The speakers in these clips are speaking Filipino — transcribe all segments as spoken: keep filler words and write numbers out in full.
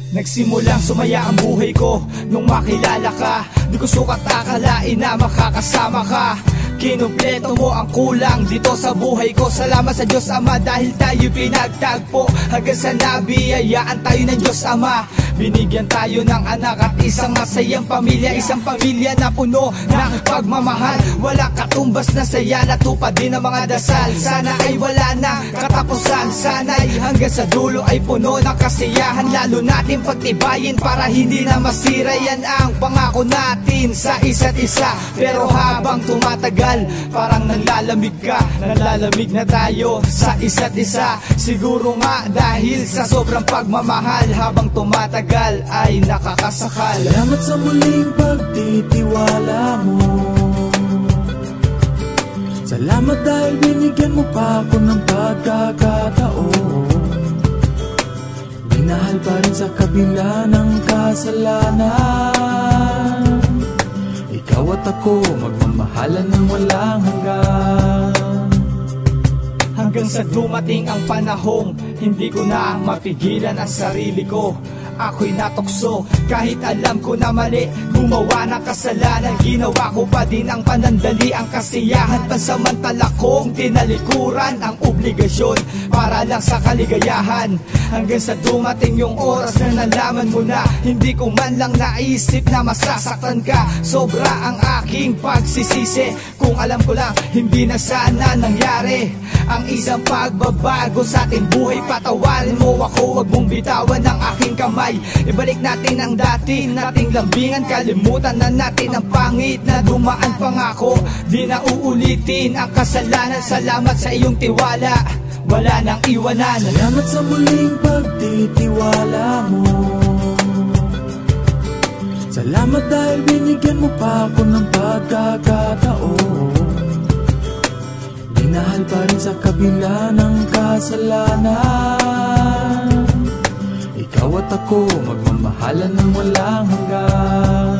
Nagsimulang sumaya ang buhay ko nung makilala ka. Di ko sukat akalain na makakasama ka. Kinumpleto mo ang kulang dito sa buhay ko. Salamat sa Diyos Ama dahil tayo pinagtagpo. Hanggang sa nabiyayaan tayo ng Diyos Ama. Binigyan tayo ng anak at isang masayang pamilya. Isang pamilya na puno ng pagmamahal. Wala katumbas na saya, natupad din ang mga dasal. Sana ay wala na katapusan. Sana'y hanggang sa dulo ay puno ng kasiyahan. Lalo natin pagtibayin para hindi na masira. Yan ang pangako natin sa isa't isa. Pero habang tumatagal, parang nalalamig ka. Nalalamig na tayo sa isa't isa. Siguro nga dahil sa sobrang pagmamahal. Habang tumatagal ay nakakasakal. Salamat sa muling pagtitiwala mo. Salamat dahil binigyan mo pa ako ng pagkakataon. Minahal pa rin sa kabila ng kasalanan. Ikaw at ako magmamahalan ng walang hanggan. Hanggang sa dumating ang panahong hindi ko na mapigilan ang sarili ko. Ako'y natukso kahit alam ko na mali. Gumawa ng kasalanan, ginawa ko pa din ang panandali. Ang kasiyahan, pansamantala kong tinalikuran ang obligasyon para lang sa kaligayahan. Hanggang sa dumating yung oras na nalaman mo na hindi ko man lang naisip na masasaktan ka. Sobra ang aking pagsisisi. Kung alam ko lang, hindi na sana nangyari ang isang pagbabago sa ating buhay. Patawarin mo ako, wag mong bitawan ang aking kamay. Ibalik natin ang dati nating lambingan. Kalimutan na natin ang pangit na dumaan. Pangako, di na uulitin ang kasalanan. Salamat sa iyong tiwala, wala nang iwanan. Salamat sa muling pagtitiwala mo. Salamat dahil binigyan mo pa ako ng pagkakataon. Minahal pa rin sa kabila ng kasalanan. Ikaw at ako magmamahalan ng walang hanggan.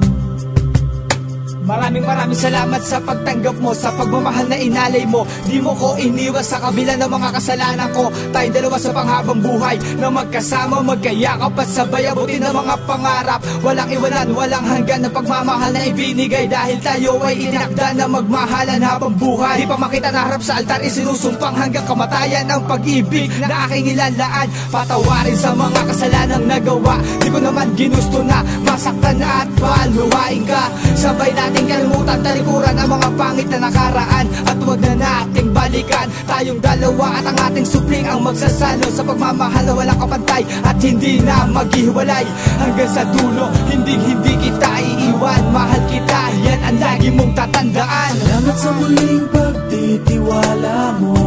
Maraming maraming salamat sa pagtanggap mo, sa pagmamahal na inalay mo. Di mo ko iniwas sa kabila ng mga kasalanan ko. Tayong dalawa sa panghabang buhay na magkasama, magkayakap at sabay abutin ng mga pangarap. Walang iwanan, walang hanggan ng pagmamahal na ibinigay. Dahil tayo ay itinakda na magmahalan habang buhay. Di pa makita na harap sa altar, isinusumpang hanggang kamatayan ang pag-ibig na aking ilalaan. Patawarin sa mga kasalanang nagawa. Di ko naman ginusto na masaktan at paluhain ka. Sabay natin kalimutan, talikuran ang mga pangit na nakaraan. At huwag na nating balikan. Tayong dalawa at ang ating supling ang magsasalo sa pagmamahal na walang kapantay at hindi na maghiwalay. Hanggang sa dulo, hindi hindi kita iiwan. Mahal kita, yan ang lagi mong tatandaan. Salamat sa muling pagtitiwala mo.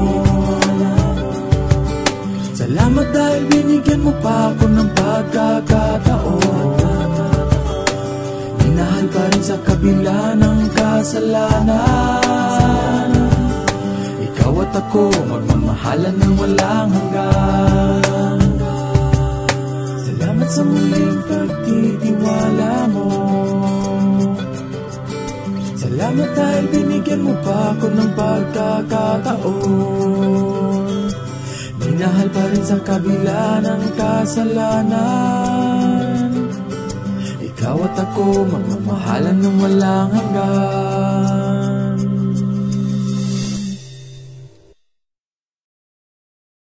Salamat dahil binigyan mo pa ako ng pagkakataon. Minahal pa rin sa kabila ng kasalanan. Ikaw at ako magmamahalan ng walang hanggan. Salamat sa muling pagtitiwala mo. Salamat dahil binigyan mo pa ako ng pagkakataon. Minahal pa rin sa kabila ng kasalanan. Ikaw at ako magmamahalan ng walang hanggan.